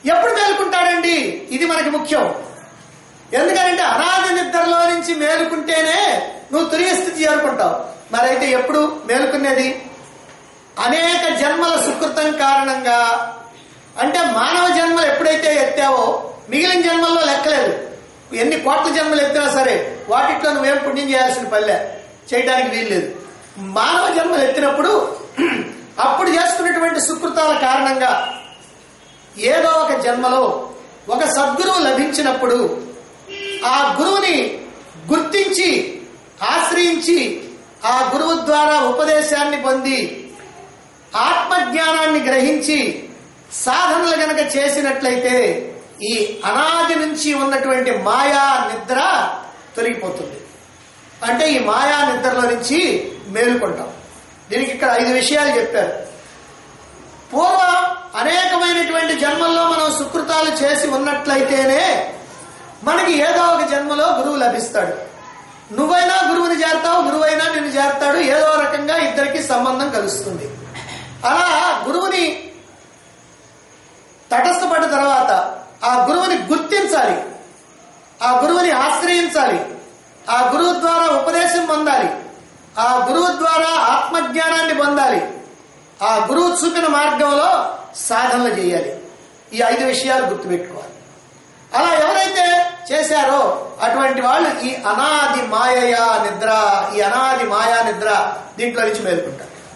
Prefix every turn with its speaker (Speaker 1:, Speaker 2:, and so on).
Speaker 1: ఎప్పుడు మేలుకుంటాడండి? ఇది మనకి ముఖ్యం. ఎందుకంటే అనాది నిద్రలో నుంచి మేలుకుంటేనే నువ్వు తురియ స్థితి చేరుకుంటావు. మరైతే ఎప్పుడు మేలుకునేది? అనేక జన్మల సుకృతం కారణంగా. అంటే మానవ జన్మలు ఎప్పుడైతే ఎత్తావో మిగిలిన జన్మల్లో లెక్కలేదు. ఎన్ని కోట్ల జన్మలు ఎత్తినా సరే వాటిట్లో నువ్వేం పుణ్యం చేయాల్సిన పల్లె చేయడానికి వీల్లేదు. మానవ జన్మలు ఎత్తినప్పుడు అప్పుడు చేసుకున్నటువంటి సుకృతాల కారణంగా ఏదో ఒక జన్మలో ఒక సద్గురువు లభించినప్పుడు ఆ గురువుని గుర్తించి ఆశ్రయించి ఆ గురువు ద్వారా ఉపదేశాన్ని పొంది ఆత్మజ్ఞానాన్ని గ్రహించి సాధనలు గనక చేసినట్లయితే ఈ అనాది నుంచి ఉన్నటువంటి మాయా నిద్ర తొలగిపోతుంది. అంటే ఈ మాయా నిద్రలో నుంచి మేలుకుంటాం. దీనికి ఇక్కడ 5 విషయాలు చెప్పారు. పూర్వం అనేకమైనటువంటి జన్మల్లో మనం సుకృతాలు చేసి ఉన్నట్లయితేనే మనకి ఏదో ఒక జన్మలో గురువు లభిస్తాడు. నువ్వైనా గురువుని చేరతావు, గురువైనా నిన్ను చేరతాడు. ఏదో రకంగా ఇద్దరికి సంబంధం కలుస్తుంది. అలా గురువుని తటస్థపడిన తర్వాత ఆ గురువుని గుర్తించాలి, ఆ గురువుని ఆశ్రయించాలి, ఆ గురువు ద్వారా ఉపదేశం పొందాలి, ఆ గురువు ద్వారా ఆత్మజ్ఞానాన్ని పొందాలి, ఆ గురువు చూపిన మార్గంలో సాధనలు చేయాలి. ఈ 5 విషయాలు గుర్తుపెట్టుకోవాలి. అలా ఎవరైతే చేశారో అటువంటి వాళ్ళు ఈ అనాది మాయా నిద్ర, ఈ అనాది మాయా నిద్ర దీంట్లో నుంచి మేలుకుంటారు.